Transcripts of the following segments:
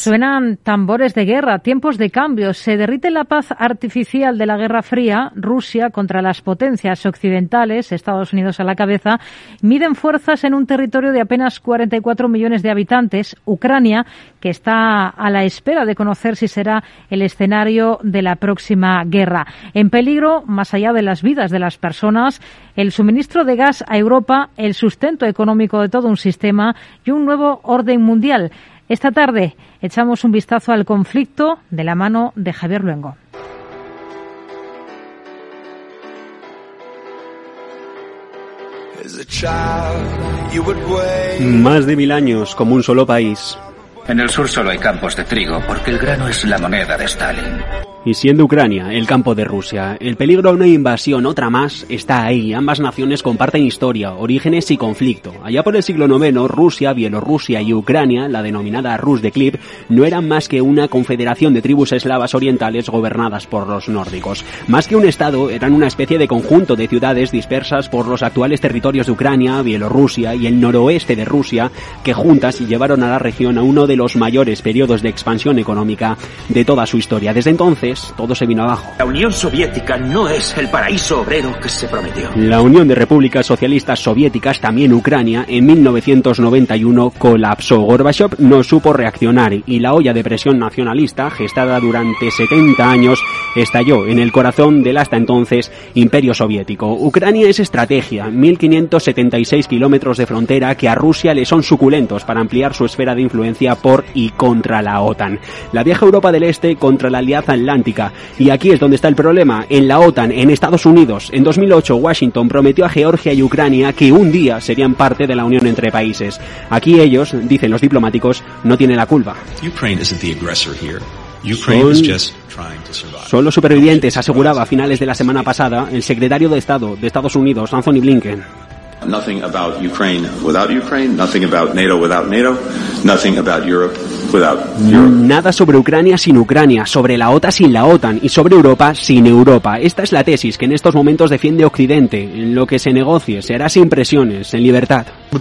Suenan tambores de guerra, tiempos de cambio. Se derrite la paz artificial de la Guerra Fría. Rusia contra las potencias occidentales, Estados Unidos a la cabeza, miden fuerzas en un territorio de apenas 44 millones de habitantes, Ucrania, que está a la espera de conocer si será el escenario de la próxima guerra. En peligro, más allá de las vidas de las personas, el suministro de gas a Europa, el sustento económico de todo un sistema y un nuevo orden mundial. Esta tarde echamos un vistazo al conflicto de la mano de Javier Luengo. Más de 1000 años como un solo país. En el sur solo hay campos de trigo porque el grano es la moneda de Stalin. Y siendo Ucrania el campo de Rusia, el peligro de una invasión, otra más, está ahí. Ambas naciones comparten historia, orígenes y conflicto. Allá por el siglo IX, Rusia, Bielorrusia y Ucrania, la denominada Rus de Klip, no eran más que una confederación de tribus eslavas orientales gobernadas por los nórdicos. Más que un estado, eran una especie de conjunto de ciudades dispersas por los actuales territorios de Ucrania, Bielorrusia y el noroeste de Rusia, que juntas llevaron a la región a uno de los mayores periodos de expansión económica de toda su historia. Desde entonces, todo se vino abajo. La Unión Soviética no es el paraíso obrero que se prometió. La Unión de Repúblicas Socialistas Soviéticas, también Ucrania, en 1991 colapsó. Gorbachov no supo reaccionar y la olla de presión nacionalista, gestada durante 70 años, estalló en el corazón del hasta entonces Imperio Soviético. Ucrania es estrategia, 1.576 kilómetros de frontera que a Rusia le son suculentos para ampliar su esfera de influencia por y contra la OTAN. La vieja Europa del Este contra la Alianza Atlántica. Y aquí es donde está el problema, en la OTAN, en Estados Unidos. En 2008, Washington prometió a Georgia y Ucrania que un día serían parte de la unión entre países. Aquí ellos, dicen los diplomáticos, no tienen la culpa. Son los supervivientes, aseguraba a finales de la semana pasada el secretario de Estado de Estados Unidos, Anthony Blinken. Nothing about Ukraine without Ukraine, nothing about NATO without NATO, nothing about Europe without Europe. Nada sobre Ucrania sin Ucrania, sobre la OTAN sin la OTAN y sobre Europa sin Europa. Esta es la tesis que en estos momentos defiende Occidente. En lo que se negocie se hará sin presiones, en libertad.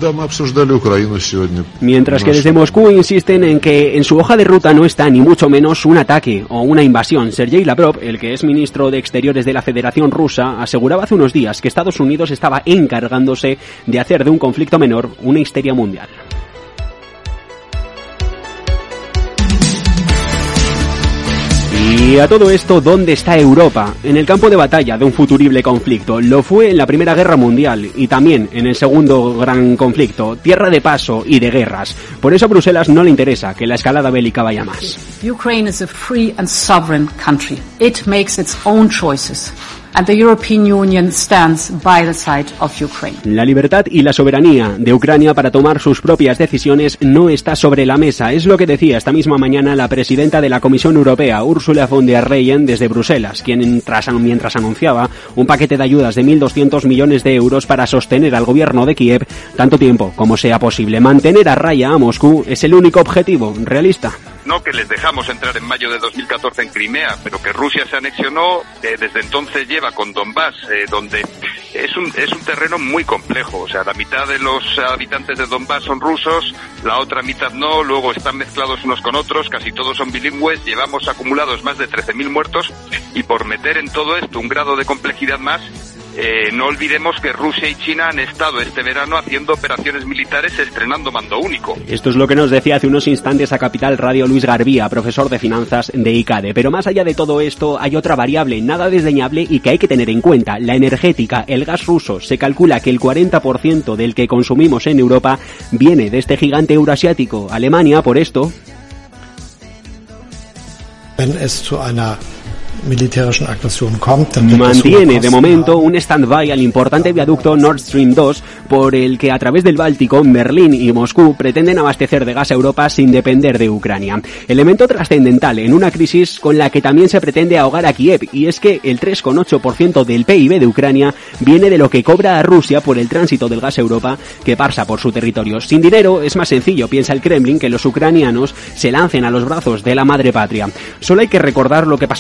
Mientras que desde Moscú insisten en que en su hoja de ruta no está ni mucho menos un ataque o una invasión. Sergei Lavrov, el que es ministro de Exteriores de la Federación Rusa, aseguraba hace unos días que Estados Unidos estaba encargándose de hacer de un conflicto menor una histeria mundial. Y a todo esto, ¿dónde está Europa? En el campo de batalla de un futurible conflicto. Lo fue en la Primera Guerra Mundial y también en el segundo gran conflicto, tierra de paso y de guerras. Por eso a Bruselas no le interesa que la escalada bélica vaya más. Ukraine is a free and sovereign country. It makes its own choices. And the European Union stands by the side of Ukraine. La libertad y la soberanía de Ucrania para tomar sus propias decisiones no está sobre la mesa. Es lo que decía esta misma mañana la presidenta de la Comisión Europea, Ursula von der Leyen, desde Bruselas, quien mientras anunciaba un paquete de ayudas de 1.200 millones de euros para sostener al gobierno de Kiev tanto tiempo como sea posible. Mantener a raya a Moscú es el único objetivo realista. No que les dejamos entrar en mayo de 2014 en Crimea, pero que Rusia se anexionó, desde entonces lleva con Donbass, donde es un terreno muy complejo. O sea, la mitad de los habitantes de Donbass son rusos, la otra mitad no, luego están mezclados unos con otros, casi todos son bilingües, llevamos acumulados más de 13.000 muertos y por meter en todo esto un grado de complejidad más, no olvidemos que Rusia y China han estado este verano haciendo operaciones militares estrenando mando único. Esto es lo que nos decía hace unos instantes a Capital Radio Luis Garbía, profesor de finanzas de ICADE. Pero más allá de todo esto hay otra variable nada desdeñable y que hay que tener en cuenta, la energética, el gas ruso. Se calcula que el 40% del que consumimos en Europa viene de este gigante euroasiático. Alemania, por esto, mantiene de momento un stand-by al importante viaducto Nord Stream 2 por el que a través del Báltico, Berlín y Moscú pretenden abastecer de gas a Europa sin depender de Ucrania. Elemento trascendental en una crisis con la que también se pretende ahogar a Kiev, y es que el 3,8% del PIB de Ucrania viene de lo que cobra a Rusia por el tránsito del gas a Europa que pasa por su territorio. Sin dinero es más sencillo, piensa el Kremlin, que los ucranianos se lancen a los brazos de la madre patria. Solo hay que recordar lo que pasó hace un mes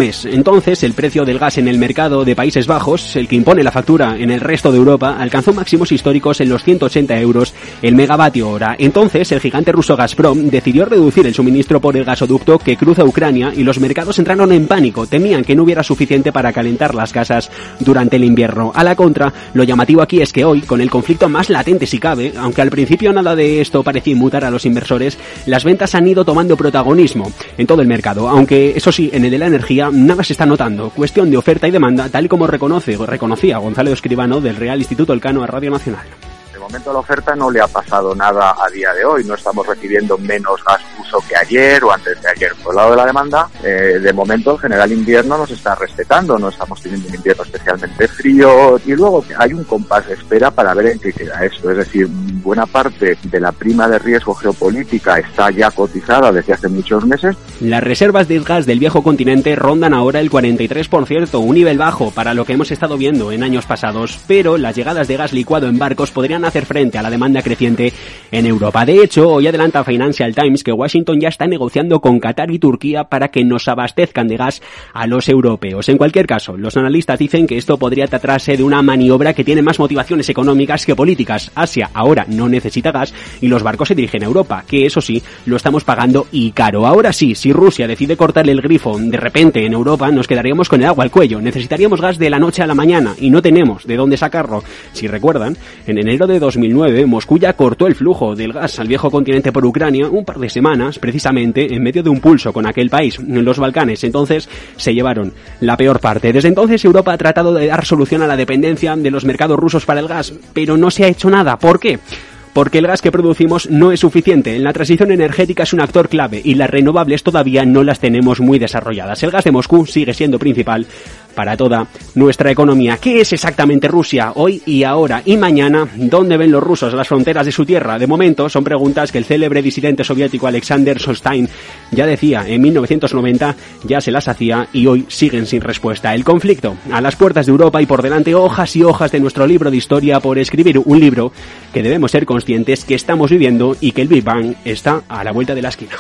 mes. Entonces, el precio del gas en el mercado de Países Bajos, el que impone la factura en el resto de Europa, alcanzó máximos históricos en los 180 euros el megavatio hora. Entonces, el gigante ruso Gazprom decidió reducir el suministro por el gasoducto que cruza Ucrania y los mercados entraron en pánico. Temían que no hubiera suficiente para calentar las casas durante el invierno. A la contra, lo llamativo aquí es que hoy, con el conflicto más latente si cabe, aunque al principio nada de esto parecía inmutar a los inversores, las ventas han ido tomando protagonismo en todo el mercado, aunque eso sí, en el de la energía nada se está notando. Cuestión de oferta y demanda, tal y como reconocía Gonzalo Escribano del Real Instituto Elcano a Radio Nacional. De momento a la oferta no le ha pasado nada a día de hoy, no estamos recibiendo menos gas uso que ayer o antes de ayer. Por el lado de la demanda, de momento el general invierno nos está respetando, no estamos teniendo un invierno especialmente frío y luego hay un compás de espera para ver en qué queda esto, es decir, buena parte de la prima de riesgo geopolítica está ya cotizada desde hace muchos meses. Las reservas de gas del viejo continente rondan ahora el 43%, un nivel bajo para lo que hemos estado viendo en años pasados, pero las llegadas de gas licuado en barcos podrían hacer frente a la demanda creciente en Europa. De hecho, hoy adelanta Financial Times que Washington ya está negociando con Qatar y Turquía para que nos abastezcan de gas a los europeos. En cualquier caso, los analistas dicen que esto podría tratarse de una maniobra que tiene más motivaciones económicas que políticas. Asia ahora no necesita gas y los barcos se dirigen a Europa, que eso sí, lo estamos pagando y caro. Ahora sí, si Rusia decide cortarle el grifo de repente en Europa, nos quedaríamos con el agua al cuello. Necesitaríamos gas de la noche a la mañana y no tenemos de dónde sacarlo. Si recuerdan, en enero de 2009, Moscú ya cortó el flujo del gas al viejo continente por Ucrania un par de semanas, precisamente en medio de un pulso con aquel país, en los Balcanes. Entonces se llevaron la peor parte. Desde entonces Europa ha tratado de dar solución a la dependencia de los mercados rusos para el gas, pero no se ha hecho nada. ¿Por qué? Porque el gas que producimos no es suficiente. En la transición energética es un actor clave y las renovables todavía no las tenemos muy desarrolladas. El gas de Moscú sigue siendo principal para toda nuestra economía. ¿Qué es exactamente Rusia hoy y ahora y mañana? ¿Dónde ven los rusos las fronteras de su tierra? De momento son preguntas que el célebre disidente soviético Alexander Solzhenitsyn ya decía en 1990, ya se las hacía y hoy siguen sin respuesta. El conflicto a las puertas de Europa y por delante hojas y hojas de nuestro libro de historia por escribir, un libro que debemos ser conscientes que estamos viviendo y que el Big Bang está a la vuelta de la esquina.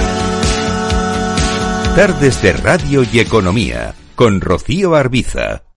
Tardes de Radio y Economía, con Rocío Arbiza.